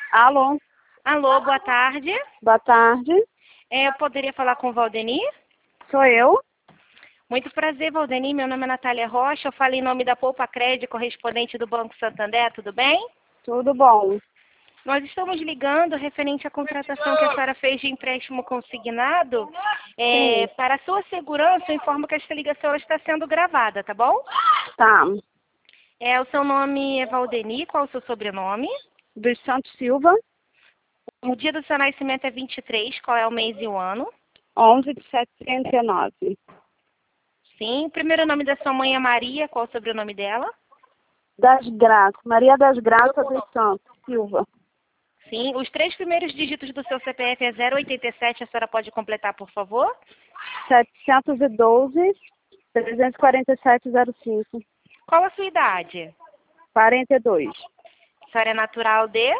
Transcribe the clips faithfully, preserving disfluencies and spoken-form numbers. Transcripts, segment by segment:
Alô, Alô, boa tarde. boa tarde. É, eu poderia falar com o Valdeni? Sou eu. Muito prazer, Valdeni. Meu nome é Natália Rocha. Eu falo em nome da Poupa Crédito, correspondente do Banco Santander. Tudo bem? Tudo bom? Nós estamos ligando referente à contratação que a senhora fez de empréstimo consignado. É, Sim. para a sua segurança, eu informo que esta ligação ela está sendo gravada, tá bom? Tá. É, o seu nome é Valdeni. Qual o seu sobrenome? Dos Santos Silva, O dia do seu nascimento é vinte e três. Qual é o mês e o ano? onze de setembro de nove. Sim. O primeiro nome da sua mãe é Maria. Qual o sobrenome dela? Das Graças, Maria das Graças dos Santos Silva. Sim, os três primeiros dígitos do seu C P F é zero oitenta e sete, a senhora pode completar, por favor? setecentos e doze, trezentos e quarenta e sete, zero cinco. Qual a sua idade? quarenta e dois. A senhora é natural de?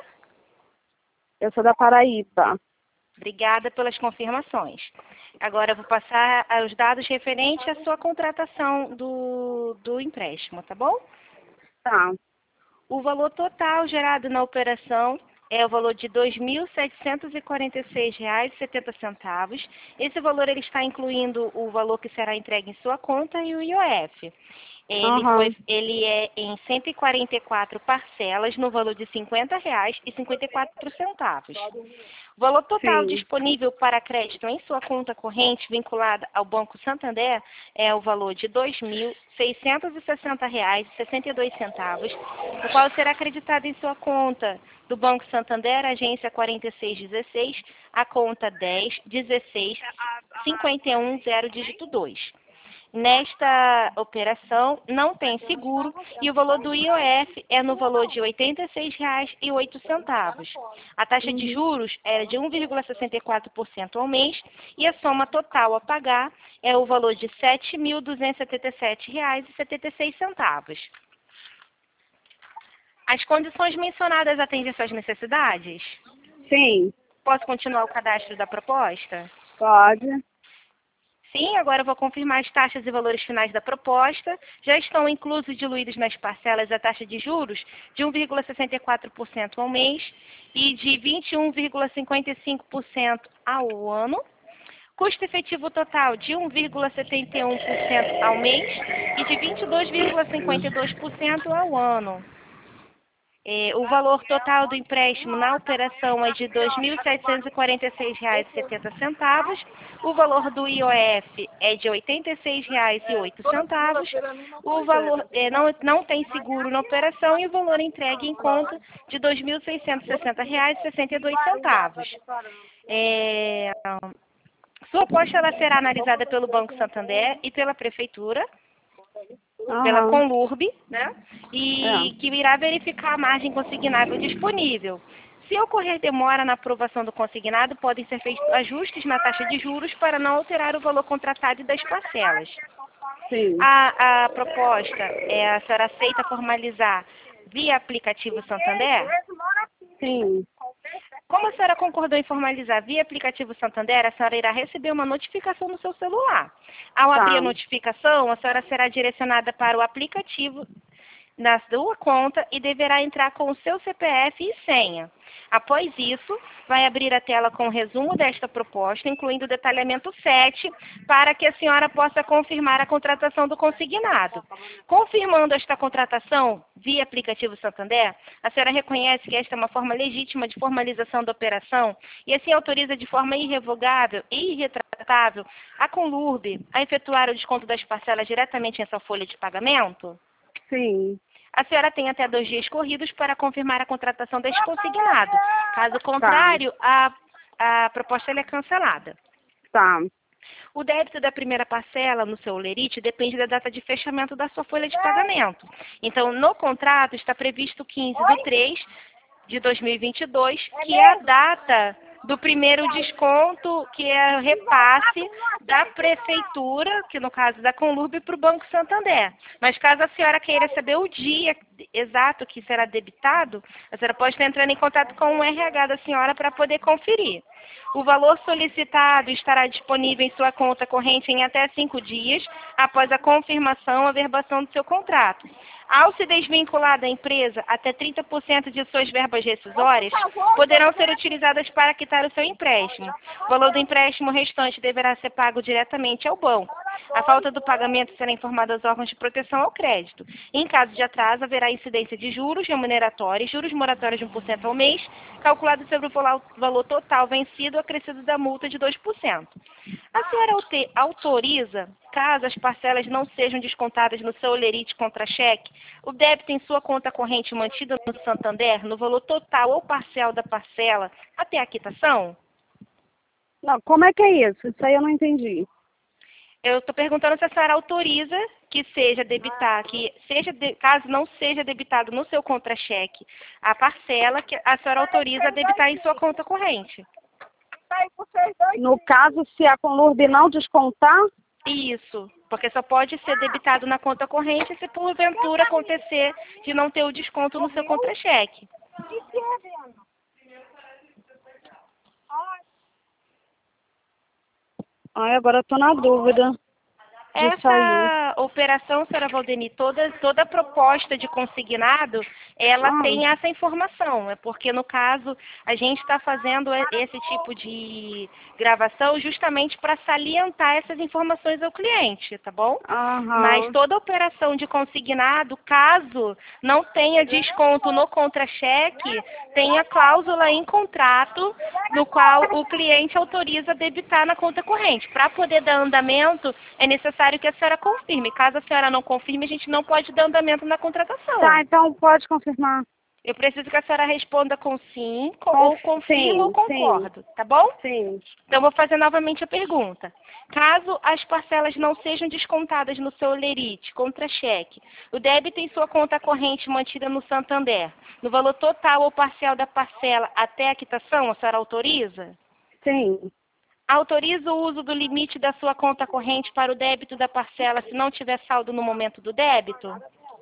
Eu sou da Paraíba. Obrigada pelas confirmações. Agora eu vou passar os dados referentes à sua contratação do, do empréstimo, tá bom? Tá. O valor total gerado na operação é o valor de dois mil setecentos e quarenta e seis reais e setenta centavos. Esse valor ele está incluindo o valor que será entregue em sua conta e o I O F. Ele, Aham. foi, ele é em cento e quarenta e quatro parcelas no valor de cinquenta reais e cinquenta e quatro centavos. O valor total Sim. disponível para crédito em sua conta corrente vinculada ao Banco Santander é o valor de dois mil seiscentos e sessenta reais e sessenta e dois centavos, o qual será acreditado em sua conta do Banco Santander, agência quarenta e seis dezesseis, a conta dez dezesseis cinquenta e um zero dígito dois. Nesta operação não tem seguro e o valor do I O F é no valor de oitenta e seis reais e oito centavos. A taxa de juros é de um vírgula sessenta e quatro por cento ao mês e a soma total a pagar é o valor de sete mil duzentos e setenta e sete reais e setenta e seis centavos. As condições mencionadas atendem às suas necessidades? Sim. Posso continuar o cadastro da proposta? Pode. Sim, agora eu vou confirmar as taxas e valores finais da proposta. Já estão inclusos e diluídos nas parcelas a taxa de juros de um vírgula sessenta e quatro por cento ao mês e de vinte e um vírgula cinquenta e cinco por cento ao ano. Custo efetivo total de um vírgula setenta e um por cento ao mês e de vinte e dois vírgula cinquenta e dois por cento ao ano. É, o valor total do empréstimo na operação é de dois mil setecentos e quarenta e seis reais e setenta centavos. O valor do I O F é de oitenta e seis reais e oito centavos. O valor é, não, não tem seguro na operação e o valor entregue em conta de dois mil seiscentos e sessenta reais e sessenta e dois centavos. É, sua aposta ela será analisada pelo Banco Santander e pela Prefeitura, pela Aham. Conlurb, né? E É. que irá verificar a margem consignável disponível. Se ocorrer demora na aprovação do consignado, podem ser feitos ajustes na taxa de juros para não alterar o valor contratado e das parcelas. Sim. A, a proposta, é, a senhora aceita formalizar via aplicativo Santander? Sim. Como a senhora concordou em formalizar via aplicativo Santander, a senhora irá receber uma notificação no seu celular. Ao abrir a Tá. notificação, a senhora será direcionada para o aplicativo na sua conta e deverá entrar com o seu C P F e senha. Após isso, vai abrir a tela com o resumo desta proposta, incluindo o detalhamento sete, para que a senhora possa confirmar a contratação do consignado. Confirmando esta contratação via aplicativo Santander, a senhora reconhece que esta é uma forma legítima de formalização da operação e assim autoriza de forma irrevogável e irretratável a Conlurb a efetuar o desconto das parcelas diretamente em sua folha de pagamento? Sim. A senhora tem até dois dias corridos para confirmar a contratação deste consignado. Caso Tá. contrário, a, a proposta ela é cancelada. Tá. O débito da primeira parcela no seu lerite depende da data de fechamento da sua folha de pagamento. Então, no contrato está previsto quinze de três de dois mil e vinte e dois, que é a data do primeiro desconto, que é o repasse da prefeitura, que no caso da Conlurb, para o Banco Santander. Mas caso a senhora queira saber o dia exato que será debitado, a senhora pode estar entrando em contato com o R H da senhora para poder conferir. O valor solicitado estará disponível em sua conta corrente em até cinco dias após a confirmação ou averbação do seu contrato. Ao se desvincular da empresa, até trinta por cento de suas verbas rescisórias poderão ser utilizadas para quitar o seu empréstimo. O valor do empréstimo restante deverá ser pago diretamente ao banco. A falta do pagamento será informada aos órgãos de proteção ao crédito. Em caso de atraso, haverá incidência de juros remuneratórios, juros moratórios de um por cento ao mês, calculado sobre o valor total vencido acrescido da multa de dois por cento. A senhora autoriza, caso as parcelas não sejam descontadas no seu olerite contra-cheque, o débito em sua conta corrente mantido no Santander, no valor total ou parcial da parcela, até a quitação? Não, como é que é isso? Isso aí eu não entendi. Eu estou perguntando se a senhora autoriza que seja debitar, que seja de, caso não seja debitado no seu contra-cheque a parcela, que a senhora autoriza a debitar em sua conta corrente. No caso, se a Conlurb não descontar? Isso, porque só pode ser debitado na conta corrente se porventura acontecer de não ter o desconto no seu contra-cheque. Ai, agora eu tô na dúvida. Essa operação, senhora Valdeni, toda, toda proposta de consignado, ela ah. tem essa informação. É porque, no caso, a gente está fazendo esse tipo de gravação justamente para salientar essas informações ao cliente, tá bom? Uhum. Mas toda operação de consignado, caso não tenha desconto no contra-cheque, tem a cláusula em contrato no qual o cliente autoriza debitar na conta corrente. Para poder dar andamento, é necessário que a senhora confirme. Caso a senhora não confirme, a gente não pode dar andamento na contratação. Tá, então pode confirmar. Eu preciso que a senhora responda com sim, com, ou confirmo ou concordo, sim. Tá bom? Sim. Então, vou fazer novamente a pergunta. Caso as parcelas não sejam descontadas no seu olerite, contra-cheque, o débito em sua conta corrente mantida no Santander, no valor total ou parcial da parcela até a quitação, a senhora autoriza? Sim. Autoriza o uso do limite da sua conta corrente para o débito da parcela se não tiver saldo no momento do débito?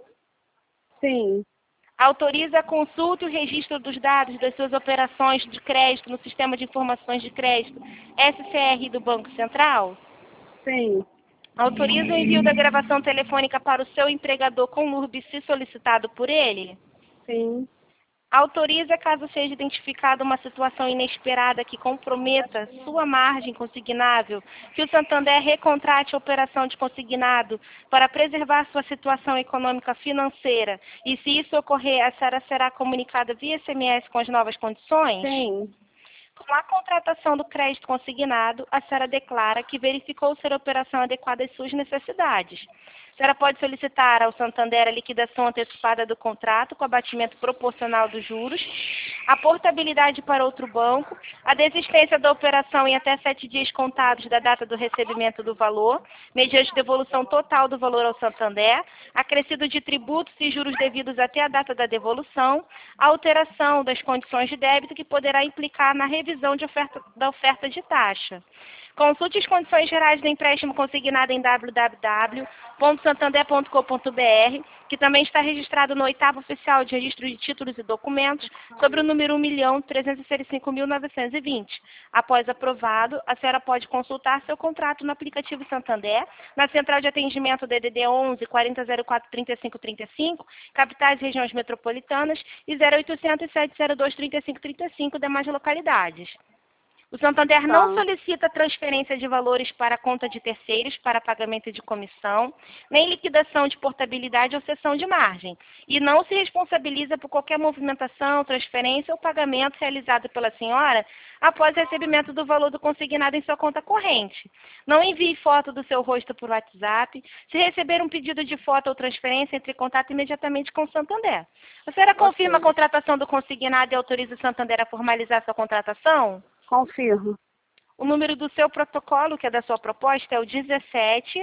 Sim. Autoriza a consulta e o registro dos dados das suas operações de crédito no Sistema de Informações de Crédito S C R do Banco Central? Sim. Autoriza o envio da gravação telefônica para o seu empregador com L U R B se solicitado por ele? Sim. Autoriza, caso seja identificada uma situação inesperada que comprometa sua margem consignável, que o Santander recontrate a operação de consignado para preservar sua situação econômica financeira e, se isso ocorrer, a senhora será comunicada via S M S com as novas condições? Sim. Com a contratação do crédito consignado, a senhora declara que verificou ser a operação adequada às suas necessidades. A senhora pode solicitar ao Santander a liquidação antecipada do contrato com abatimento proporcional dos juros, a portabilidade para outro banco, a desistência da operação em até sete dias contados da data do recebimento do valor, mediante devolução total do valor ao Santander, acrescido de tributos e juros devidos até a data da devolução, a alteração das condições de débito que poderá implicar na revisão de oferta, da oferta de taxa. Consulte as condições gerais do empréstimo consignado em w w w ponto santander ponto com ponto b r, que também está registrado no oitavo oficial de registro de títulos e documentos, sobre o número um milhão trezentos e cinco mil novecentos e vinte. Após aprovado, a senhora pode consultar seu contrato no aplicativo Santander, na central de atendimento D D D onze, quarenta zero quatro, trinta e cinco trinta e cinco, capitais e regiões metropolitanas, e zero oitocentos, sete zero dois, trinta e cinco trinta e cinco, demais localidades. O Santander não solicita transferência de valores para a conta de terceiros para pagamento de comissão, nem liquidação de portabilidade ou cessão de margem, e não se responsabiliza por qualquer movimentação, transferência ou pagamento realizado pela senhora após o recebimento do valor do consignado em sua conta corrente. Não envie foto do seu rosto por WhatsApp. Se receber um pedido de foto ou transferência, entre em contato imediatamente com o Santander. A senhora confirma a contratação do consignado e autoriza o Santander a formalizar sua contratação? Confirmo. O número do seu protocolo, que é da sua proposta, é o dezessete,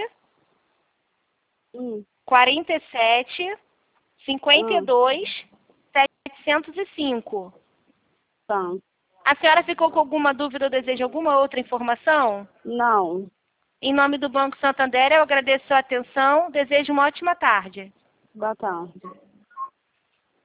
hum. quarenta e sete, cinquenta e dois, setecentos e cinco. Tá. A senhora ficou com alguma dúvida ou deseja alguma outra informação? Não. Em nome do Banco Santander, eu agradeço a atenção. Desejo uma ótima tarde. Boa tarde.